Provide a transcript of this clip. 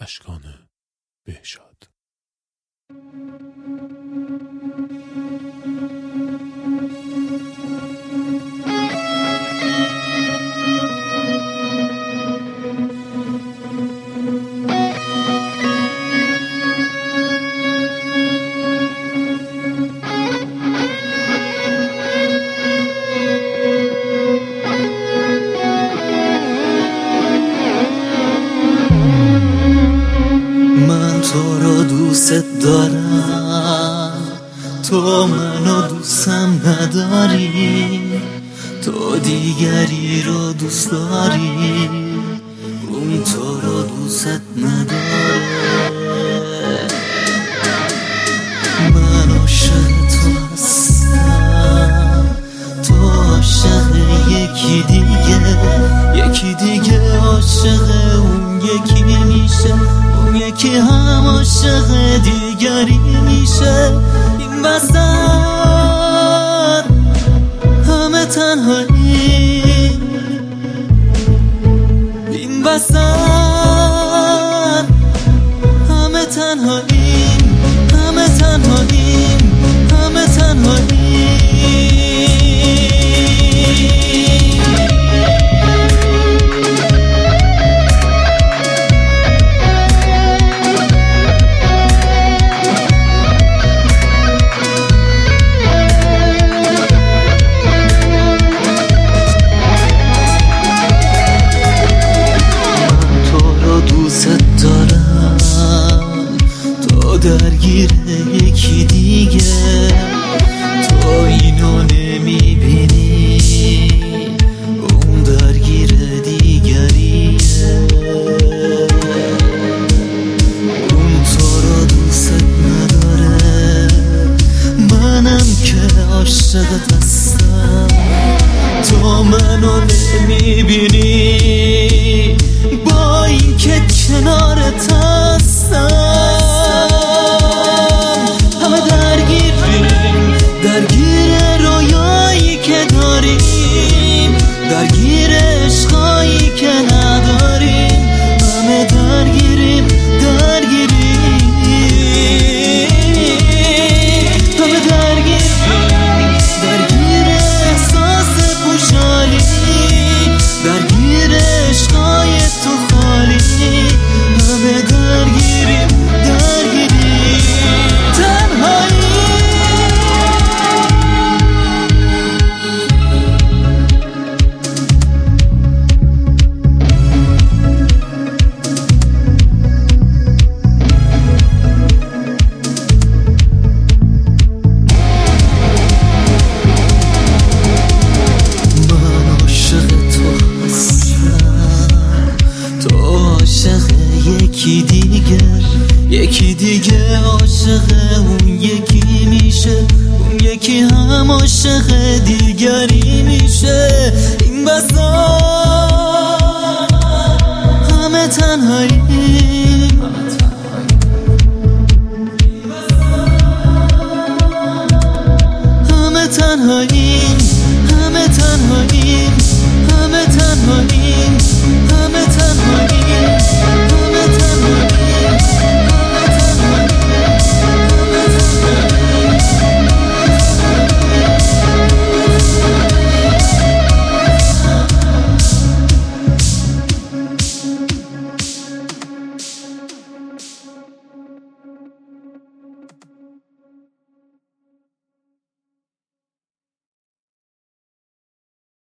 اشکان بهشاد. تو رو دوست دارم، تو منو دوستم نداری، تو دیگری رو دوست داری، اون تو رو دوست نداره. من عاشق تو هستم، تو عاشق یکی دیگه عاشق اون یکی میشه، اون یکی هم عاشق دیگری میشه. این وسط همه تنهایی، این وسط همه تنهایی، همه تنهایی، همه تنهایی. درگیر یکی دیگه، تو اینو نمیبینی، اون درگیر دیگریه. اون تو رو دوست نداره، منم که عاشقت هستم، تو منو نمیبینی، با این که کنارت هستم. درگیر رویایی که داریم، درگیر عشقایی که نداریم، همه درگیریم، درگیریم، همه درگیریم، درگیر احساس خوشحالی، درگیر عشقای تو خالی، همه درگیریم، درگیریم، تنهایی. یکی دیگه عاشق اون یکی میشه، اون یکی هم عاشق دیگری میشه. این وسط همه تنهایی، همه تنهایی، همه تنهایی، همه تنهایی.